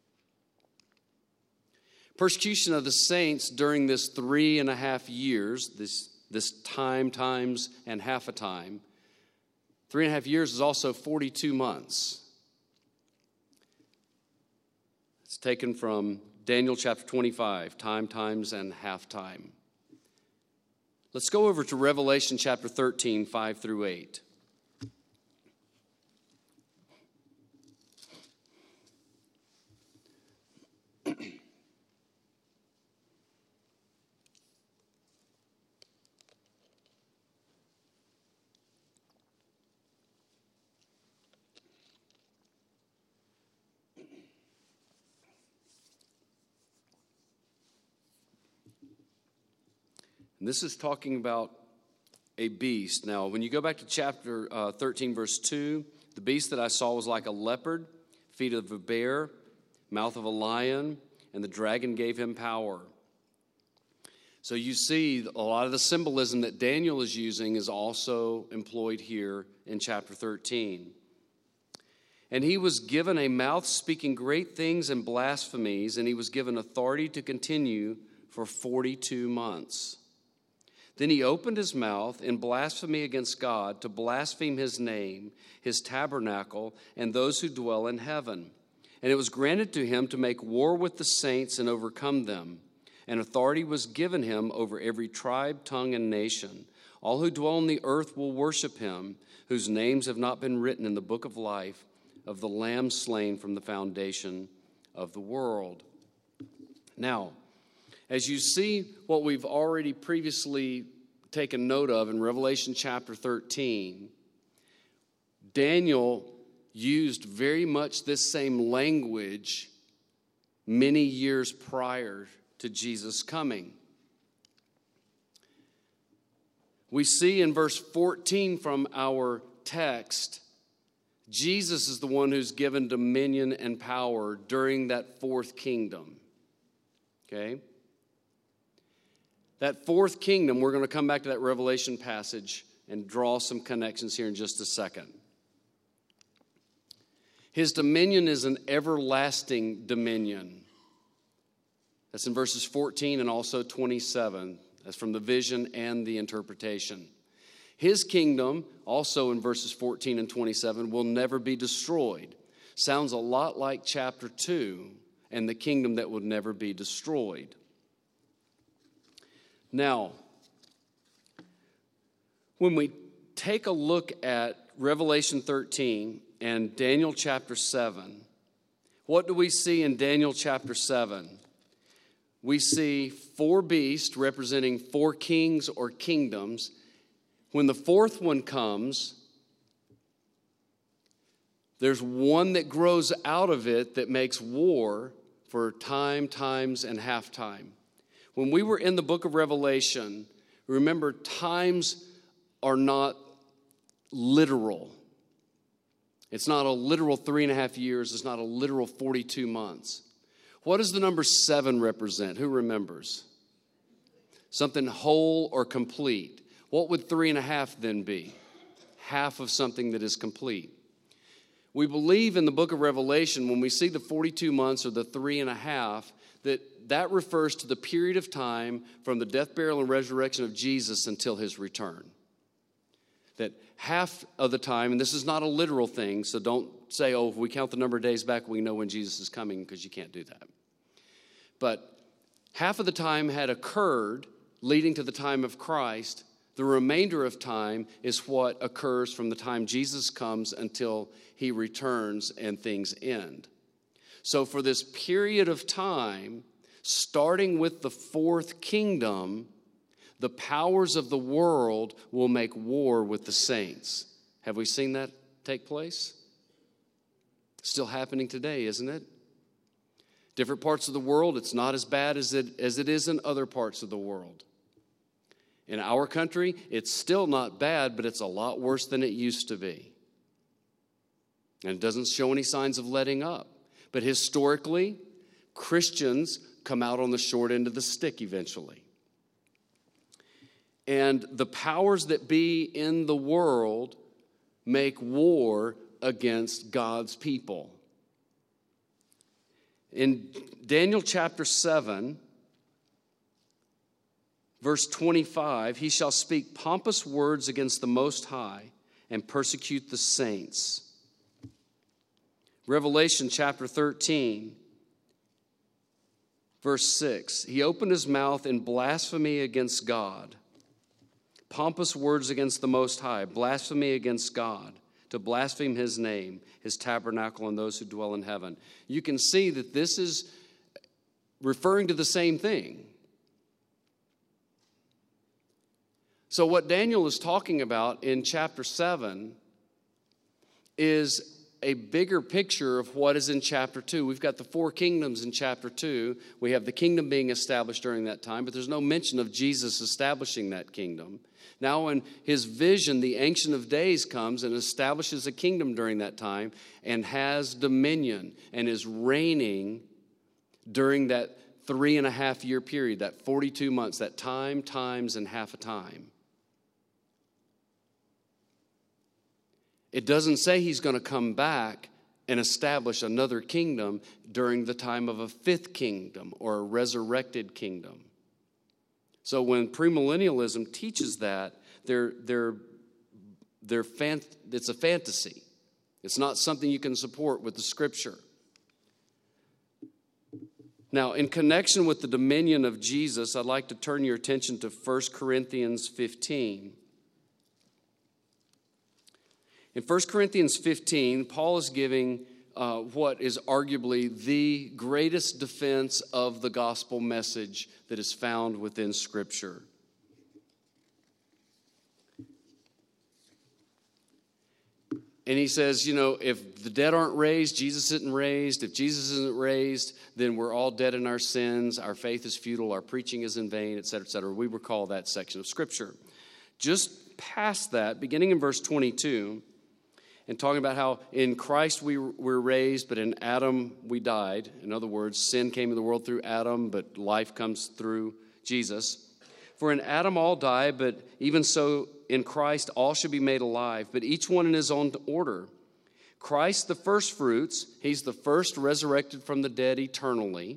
Speaker 1: Persecution of the saints during this three and a half years, this, this time, times, and half a time, three and a half years is also forty-two months. It's taken from Daniel chapter twenty-five, time, times, and half time. Let's go over to Revelation chapter thirteen, five through eight. And this is talking about a beast. Now, when you go back to chapter uh, thirteen, verse two, the beast that I saw was like a leopard, feet of a bear, mouth of a lion, and the dragon gave him power. So you see a lot of the symbolism that Daniel is using is also employed here in chapter thirteen. And he was given a mouth speaking great things and blasphemies, and he was given authority to continue for forty-two months. Then he opened his mouth in blasphemy against God to blaspheme his name, his tabernacle, and those who dwell in heaven. And it was granted to him to make war with the saints and overcome them. And authority was given him over every tribe, tongue, and nation. All who dwell on the earth will worship him, whose names have not been written in the book of life of the Lamb slain from the foundation of the world. Now, as you see what we've already previously taken note of in Revelation chapter thirteen, Daniel used very much this same language many years prior to Jesus coming. We see in verse fourteen from our text, Jesus is the one who's given dominion and power during that fourth kingdom. Okay? That fourth kingdom, we're going to come back to that Revelation passage and draw some connections here in just a second. His dominion is an everlasting dominion. That's in verses fourteen and also twenty-seven. That's from the vision and the interpretation. His kingdom, also in verses fourteen and twenty-seven, will never be destroyed. Sounds a lot like chapter two and the kingdom that would never be destroyed. Now, when we take a look at Revelation thirteen and Daniel chapter seven, what do we see in Daniel chapter seven? We see four beasts representing four kings or kingdoms. When the fourth one comes, there's one that grows out of it that makes war for time, times, and half time. When we were in the book of Revelation, remember, times are not literal. It's not a literal three and a half years. It's not a literal forty-two months. What does the number seven represent? Who remembers? Something whole or complete. What would three and a half then be? Half of something that is complete. We believe in the book of Revelation, when we see the forty-two months or the three and a half, that that refers to the period of time from the death, burial, and resurrection of Jesus until his return. That half of the time, and this is not a literal thing, so don't say, oh, if we count the number of days back, we know when Jesus is coming, because you can't do that. But half of the time had occurred leading to the time of Christ. The remainder of time is what occurs from the time Jesus comes until he returns and things end. So for this period of time, starting with the fourth kingdom, the powers of the world will make war with the saints. Have we seen that take place? Still happening today, isn't it? Different parts of the world, it's not as bad as it, as it is in other parts of the world. In our country, it's still not bad, but it's a lot worse than it used to be. And it doesn't show any signs of letting up. But historically, Christians come out on the short end of the stick eventually. And the powers that be in the world make war against God's people. In Daniel chapter seven, verse twenty-five, he shall speak pompous words against the Most High and persecute the saints. Revelation chapter thirteen, verse six, he opened his mouth in blasphemy against God. Pompous words against the Most High, blasphemy against God, to blaspheme his name, his tabernacle, and those who dwell in heaven. You can see that this is referring to the same thing. So what Daniel is talking about in chapter seven is a bigger picture of what is in chapter two. We've got the four kingdoms in chapter two. We have the kingdom being established during that time, but there's no mention of Jesus establishing that kingdom. Now in his vision, the Ancient of Days comes and establishes a kingdom during that time and has dominion and is reigning during that three and a half year period, that forty-two months, that time, times, and half a time. It doesn't say he's going to come back and establish another kingdom during the time of a fifth kingdom or a resurrected kingdom. So when premillennialism teaches that, they're, they're, they're fan, it's a fantasy. It's not something you can support with the Scripture. Now, in connection with the dominion of Jesus, I'd like to turn your attention to First Corinthians fifteen. In First Corinthians fifteen, Paul is giving uh, what is arguably the greatest defense of the gospel message that is found within Scripture. And he says, you know, if the dead aren't raised, Jesus isn't raised. If Jesus isn't raised, then we're all dead in our sins. Our faith is futile. Our preaching is in vain, et cetera, et cetera. We recall that section of Scripture. Just past that, beginning in verse twenty-two, and talking about how in Christ we were raised, but in Adam we died. In other words, sin came into the world through Adam, but life comes through Jesus. For in Adam all die, but even so in Christ all should be made alive, but each one in his own order. Christ the first fruits, he's the first resurrected from the dead eternally.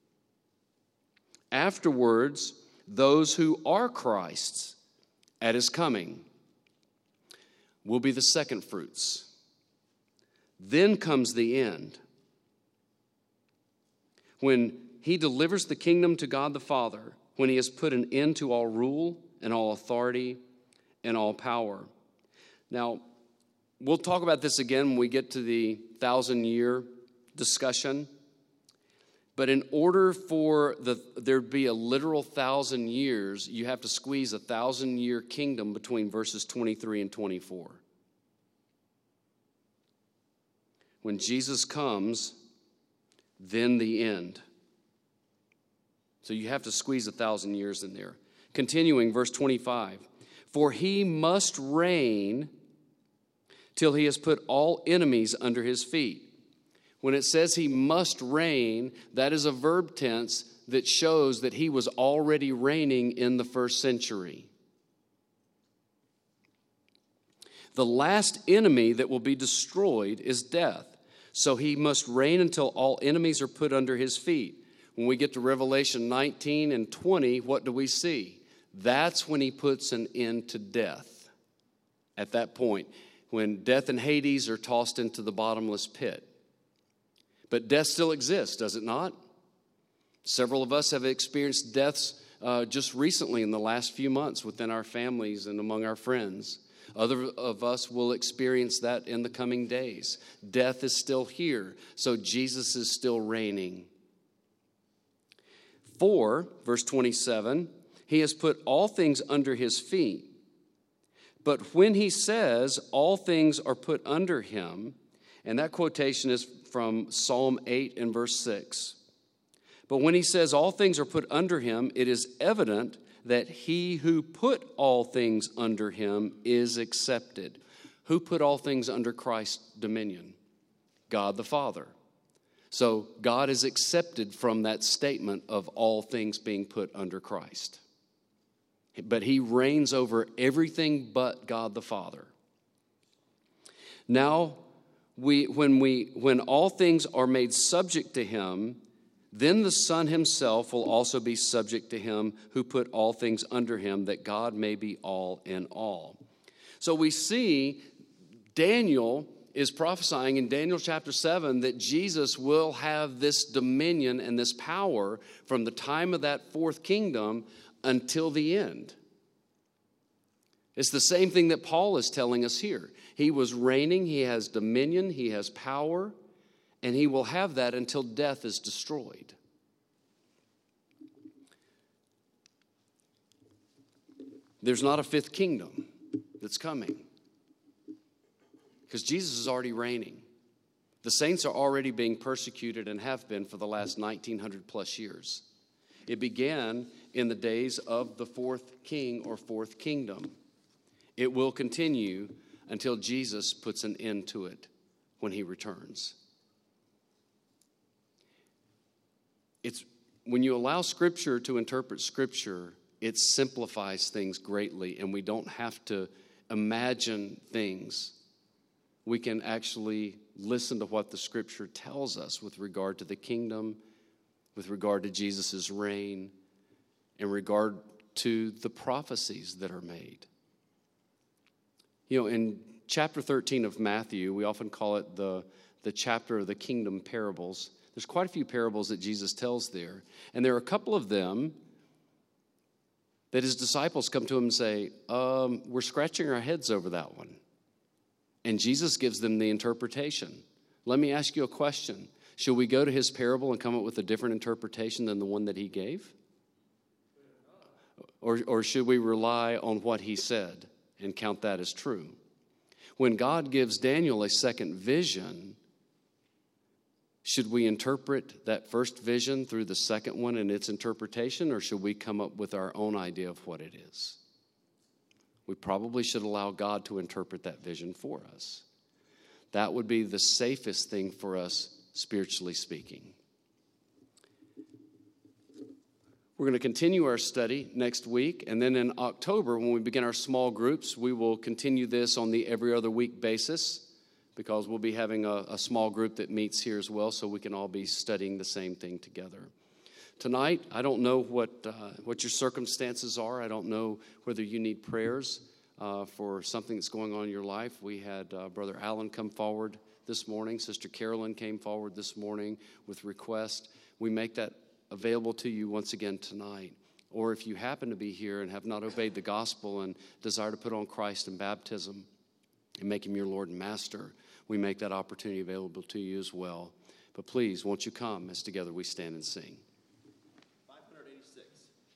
Speaker 1: Afterwards, those who are Christ's at his coming will be the second fruits. Then comes the end, when he delivers the kingdom to God the Father, when he has put an end to all rule and all authority and all power. Now, we'll talk about this again when we get to the thousand-year discussion. But in order for the, there to be a literal thousand years, you have to squeeze a thousand-year kingdom between verses twenty-three and twenty-four. When Jesus comes, then the end. So you have to squeeze a thousand years in there. Continuing, verse twenty-five. For he must reign till he has put all enemies under his feet. When it says he must reign, that is a verb tense that shows that he was already reigning in the first century. The last enemy that will be destroyed is death. So he must reign until all enemies are put under his feet. When we get to Revelation nineteen and twenty, what do we see? That's when he puts an end to death. At that point, when death and Hades are tossed into the bottomless pit. But death still exists, does it not? Several of us have experienced deaths, uh, just recently in the last few months within our families and among our friends. Other of us will experience that in the coming days. Death is still here, so Jesus is still reigning. For, verse twenty-seven, he has put all things under his feet. But when he says all things are put under him, and that quotation is from Psalm eight and verse six. But when he says all things are put under him, it is evident that he who put all things under him is accepted. Who put all things under Christ's dominion? God the Father. So God is accepted from that statement of all things being put under Christ. But he reigns over everything but God the Father. Now, we, when, we, when all things are made subject to him, then the Son himself will also be subject to him who put all things under him, that God may be all in all. So we see Daniel is prophesying in Daniel chapter seven that Jesus will have this dominion and this power from the time of that fourth kingdom until the end. It's the same thing that Paul is telling us here. He was reigning, he has dominion, he has power, and he will have that until death is destroyed. There's not a fifth kingdom that's coming because Jesus is already reigning. The saints are already being persecuted and have been for the last nineteen hundred plus years. It began in the days of the fourth king or fourth kingdom. It will continue until Jesus puts an end to it when he returns. It's when you allow Scripture to interpret Scripture, it simplifies things greatly, and we don't have to imagine things. We can actually listen to what the Scripture tells us with regard to the kingdom, with regard to Jesus' reign, in regard to the prophecies that are made. You know, in chapter thirteen of Matthew, we often call it the, the chapter of the kingdom parables. There's quite a few parables that Jesus tells there. And there are a couple of them that his disciples come to him and say, um, we're scratching our heads over that one. And Jesus gives them the interpretation. Let me ask you a question. Should we go to his parable and come up with a different interpretation than the one that he gave? Or, or should we rely on what he said and count that as true? When God gives Daniel a second vision, should we interpret that first vision through the second one and its interpretation, or should we come up with our own idea of what it is? We probably should allow God to interpret that vision for us. That would be the safest thing for us, spiritually speaking. We're going to continue our study next week, and then in October, when we begin our small groups, we will continue this on the every other week basis, because we'll be having a, a small group that meets here as well, so we can all be studying the same thing together. Tonight, I don't know what uh, what your circumstances are. I don't know whether you need prayers uh, for something that's going on in your life. We had uh, Brother Allen come forward this morning. Sister Carolyn came forward this morning with requests. We make that available to you once again tonight. Or if you happen to be here and have not obeyed the gospel and desire to put on Christ in baptism and make him your Lord and Master, we make that opportunity available to you as well. But please, won't you come as together we stand and sing.
Speaker 2: five eighty-six.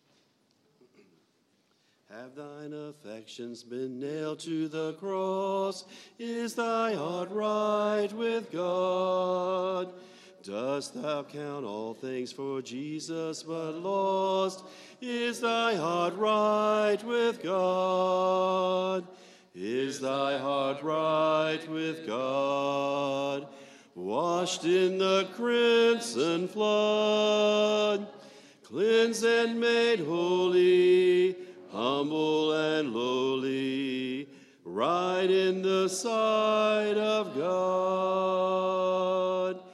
Speaker 2: Have thine affections been nailed to the cross? Is thy heart right with God? Dost thou count all things for Jesus but lost? Is thy heart right with God? Is thy heart right with God? Washed in the crimson flood, cleansed and made holy, humble and lowly, right in the sight of God.